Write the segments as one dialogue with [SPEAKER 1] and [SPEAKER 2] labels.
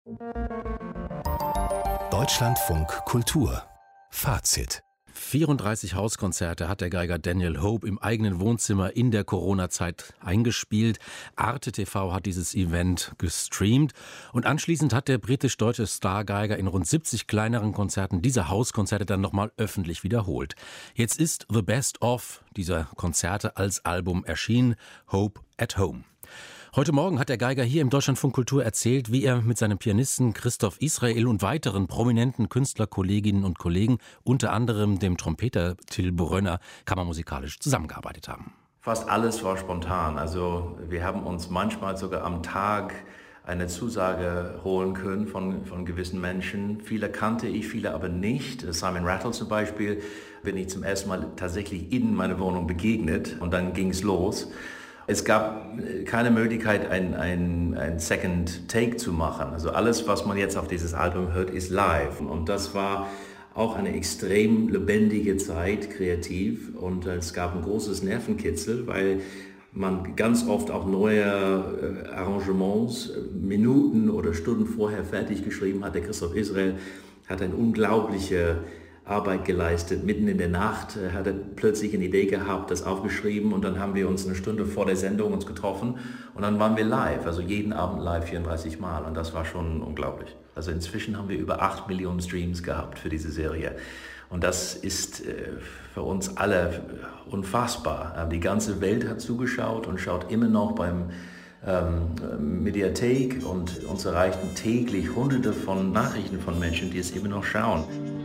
[SPEAKER 1] Deutschlandfunk Kultur Fazit:
[SPEAKER 2] 34 Hauskonzerte hat der Geiger Daniel Hope im eigenen Wohnzimmer in der Corona-Zeit eingespielt. Arte TV hat dieses Event gestreamt und anschließend hat der britisch-deutsche Stargeiger in rund 70 kleineren Konzerten diese Hauskonzerte dann nochmal öffentlich wiederholt. Jetzt ist The Best of dieser Konzerte als Album erschienen, Hope at Home. Heute Morgen hat der Geiger hier im Deutschlandfunk Kultur erzählt, wie er mit seinem Pianisten Christoph Israel und weiteren prominenten Künstlerkolleginnen und Kollegen, unter anderem dem Trompeter Till Brönner, kammermusikalisch zusammengearbeitet haben.
[SPEAKER 3] Fast alles war spontan. Also wir haben uns manchmal sogar am Tag eine Zusage holen können von gewissen Menschen. Viele kannte ich, viele aber nicht. Simon Rattle zum Beispiel bin ich zum ersten Mal tatsächlich in meiner Wohnung begegnet und dann ging es los. Es gab keine Möglichkeit, ein Second Take zu machen. Also alles, was man jetzt auf dieses Album hört, ist live. Und das war auch eine extrem lebendige Zeit, kreativ. Und es gab ein großes Nervenkitzel, weil man ganz oft auch neue Arrangements Minuten oder Stunden vorher fertig geschrieben hat. Der Christoph Israel hat eine unglaubliche Arbeit geleistet. Mitten in der Nacht hat er plötzlich eine Idee gehabt, das aufgeschrieben und dann haben wir uns eine Stunde vor der Sendung uns getroffen und dann waren wir live, also jeden Abend live 34 Mal und das war schon unglaublich. Also inzwischen haben wir über 8 Millionen Streams gehabt für diese Serie und das ist für uns alle unfassbar. Die ganze Welt hat zugeschaut und schaut immer noch beim Mediathek und uns erreichen täglich hunderte von Nachrichten von Menschen, die es immer noch schauen.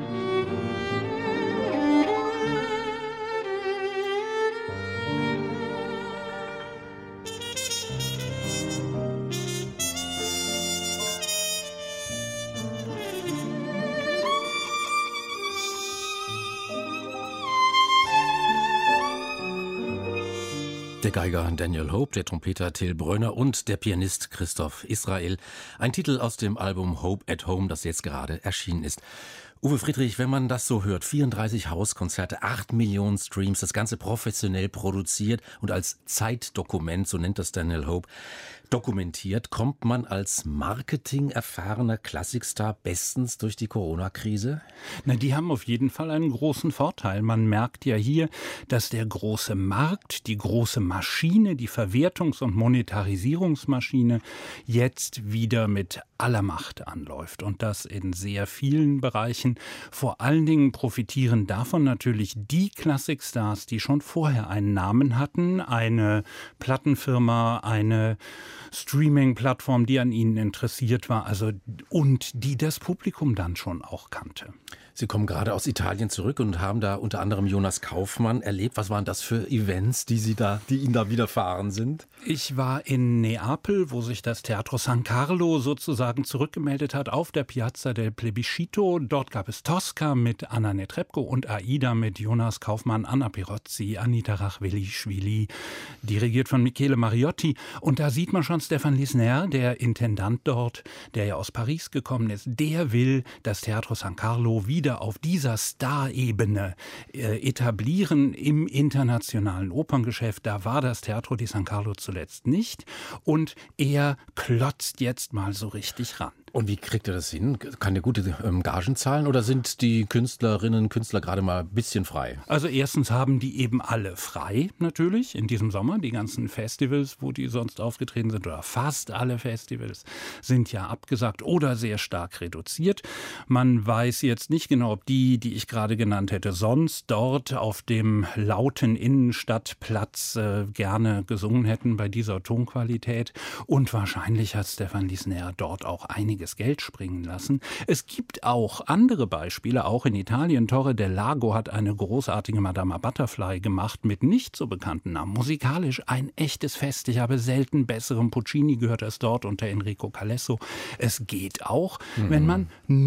[SPEAKER 2] Der Geiger Daniel Hope, der Trompeter Till Brönner und der Pianist Christoph Israel. Ein Titel aus dem Album Hope at Home, das jetzt gerade erschienen ist. Uwe Friedrich, wenn man das so hört, 34 Hauskonzerte, 8 Millionen Streams, das Ganze professionell produziert und als Zeitdokument, so nennt das Daniel Hope, dokumentiert, kommt man als marketing-erfahrener Klassikstar bestens durch die Corona-Krise?
[SPEAKER 4] Na, die haben auf jeden Fall einen großen Vorteil. Man merkt ja hier, dass der große Markt, die große Maschine, die Verwertungs- und Monetarisierungsmaschine jetzt wieder mit aller Macht anläuft und das in sehr vielen Bereichen. Vor allen Dingen profitieren davon natürlich die Klassikstars, die schon vorher einen Namen hatten, eine Plattenfirma, eine Streaming-Plattform, die an ihnen interessiert war, also und die das Publikum dann schon auch kannte.
[SPEAKER 2] Sie kommen gerade aus Italien zurück und haben da unter anderem Jonas Kaufmann erlebt. Was waren das für Events, die Ihnen da widerfahren sind?
[SPEAKER 4] Ich war in Neapel, wo sich das Teatro San Carlo sozusagen zurückgemeldet hat auf der Piazza del Plebiscito. Dort gab es Tosca mit Anna Netrebko und Aida mit Jonas Kaufmann, Anna Pirozzi, Anita Rachvili-Schwili, dirigiert von Michele Mariotti. Und da sieht man schon Stéphane Lisner, der Intendant dort, der ja aus Paris gekommen ist. Der will das Teatro San Carlo wieder auf dieser Star-Ebene etablieren im internationalen Operngeschäft. Da war das Teatro di San Carlo zuletzt nicht. Und er klotzt jetzt mal so richtig ran.
[SPEAKER 2] Und wie kriegt er das hin? Kann er gute Gagen zahlen oder sind die Künstlerinnen und Künstler gerade mal ein bisschen frei?
[SPEAKER 4] Also erstens haben die eben alle frei natürlich in diesem Sommer. Die ganzen Festivals, wo die sonst aufgetreten sind, oder fast alle Festivals, sind ja abgesagt oder sehr stark reduziert. Man weiß jetzt nicht genau, ob die ich gerade genannt hätte, sonst dort auf dem lauten Innenstadtplatz gerne gesungen hätten bei dieser Tonqualität. Und wahrscheinlich hat Stéphane Lisner dort auch einiges Geld springen lassen. Es gibt auch andere Beispiele, auch in Italien. Torre del Lago hat eine großartige Madama Butterfly gemacht mit nicht so bekannten Namen. Musikalisch ein echtes Fest. Ich habe selten besseren Puccini gehört als dort unter Enrico Calesso. Es geht auch, wenn man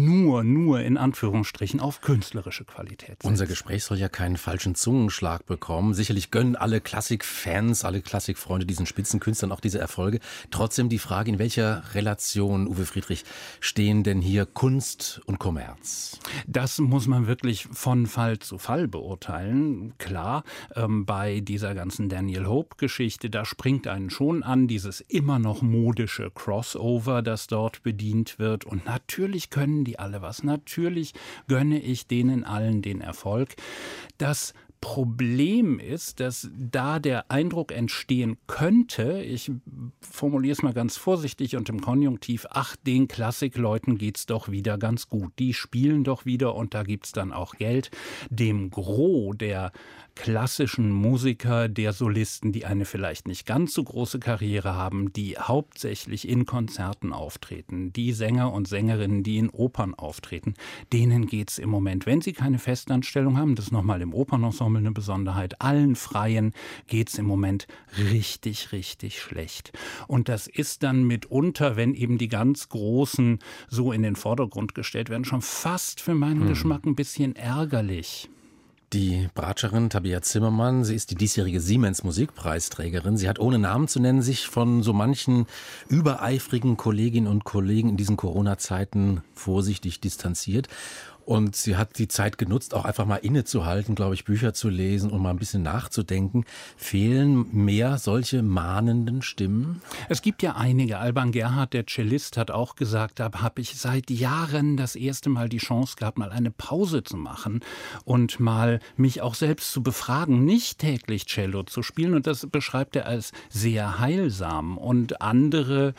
[SPEAKER 4] nur in Anführungsstrichen auf künstlerische Qualität setzt.
[SPEAKER 2] Unser Gespräch soll ja keinen falschen Zungenschlag bekommen. Sicherlich gönnen alle Klassikfans, alle Klassikfreunde diesen Spitzenkünstlern auch diese Erfolge. Trotzdem die Frage, in welcher Relation, Uwe Friedrich, stehen denn hier Kunst und Kommerz?
[SPEAKER 4] Das muss man wirklich von Fall zu Fall beurteilen. Klar, bei dieser ganzen Daniel Hope-Geschichte, da springt einen schon an dieses immer immer noch modische Crossover, das dort bedient wird. Und natürlich können die alle was. Natürlich gönne ich denen allen den Erfolg. Das Problem ist, dass da der Eindruck entstehen könnte, ich formuliere es mal ganz vorsichtig und im Konjunktiv, ach, den Klassikleuten geht's doch wieder ganz gut. Die spielen doch wieder und da gibt's dann auch Geld. Dem Gros der klassischen Musiker, der Solisten, die eine vielleicht nicht ganz so große Karriere haben, die hauptsächlich in Konzerten auftreten, die Sänger und Sängerinnen, die in Opern auftreten, denen geht's im Moment, wenn sie keine Festanstellung haben, das ist nochmal im Opernensemble eine Besonderheit, allen Freien geht's im Moment richtig, richtig schlecht. Und das ist dann mitunter, wenn eben die ganz Großen so in den Vordergrund gestellt werden, schon fast für meinen Geschmack ein bisschen ärgerlich.
[SPEAKER 2] Die Bratscherin Tabea Zimmermann, sie ist die diesjährige Siemens-Musikpreisträgerin. Sie hat, ohne Namen zu nennen, sich von so manchen übereifrigen Kolleginnen und Kollegen in diesen Corona-Zeiten vorsichtig distanziert. Und sie hat die Zeit genutzt, auch einfach mal innezuhalten, glaube ich, Bücher zu lesen und mal ein bisschen nachzudenken. Fehlen mehr solche mahnenden Stimmen?
[SPEAKER 4] Es gibt ja einige. Alban Gerhardt, der Cellist, hat auch gesagt, da habe ich seit Jahren das erste Mal die Chance gehabt, mal eine Pause zu machen und mal mich auch selbst zu befragen, nicht täglich Cello zu spielen. Und das beschreibt er als sehr heilsam. Und andere,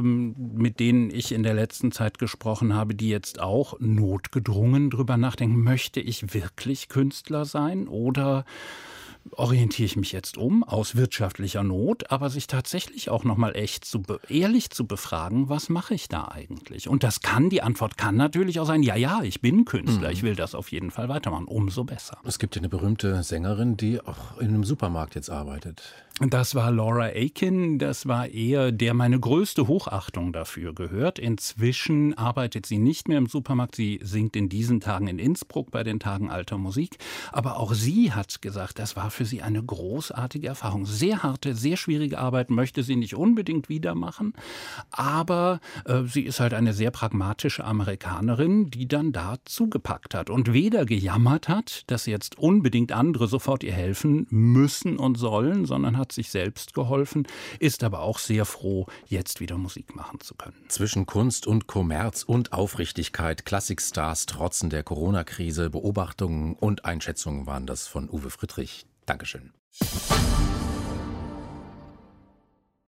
[SPEAKER 4] mit denen ich in der letzten Zeit gesprochen habe, die jetzt auch notgedrungen drüber nachdenken, möchte ich wirklich Künstler sein oder orientiere ich mich jetzt aus wirtschaftlicher Not, aber sich tatsächlich auch nochmal ehrlich zu befragen, was mache ich da eigentlich? Und die Antwort kann natürlich auch sein, ja, ich bin Künstler, ich will das auf jeden Fall weitermachen, umso besser.
[SPEAKER 2] Es gibt ja eine berühmte Sängerin, die auch in einem Supermarkt jetzt arbeitet.
[SPEAKER 4] Das war Laura Aiken, das war eher der meine größte Hochachtung dafür gehört. Inzwischen arbeitet sie nicht mehr im Supermarkt, sie singt in diesen Tagen in Innsbruck bei den Tagen alter Musik. Aber auch sie hat gesagt, das war für sie eine großartige Erfahrung. Sehr harte, sehr schwierige Arbeit, möchte sie nicht unbedingt wieder machen. Aber sie ist halt eine sehr pragmatische Amerikanerin, die dann da zugepackt hat und weder gejammert hat, dass jetzt unbedingt andere sofort ihr helfen müssen und sollen, sondern hat sich selbst geholfen, ist aber auch sehr froh, jetzt wieder Musik machen zu können.
[SPEAKER 2] Zwischen Kunst und Kommerz und Aufrichtigkeit, Klassikstars trotzen der Corona-Krise, Beobachtungen und Einschätzungen waren das von Uwe Friedrich. Dankeschön.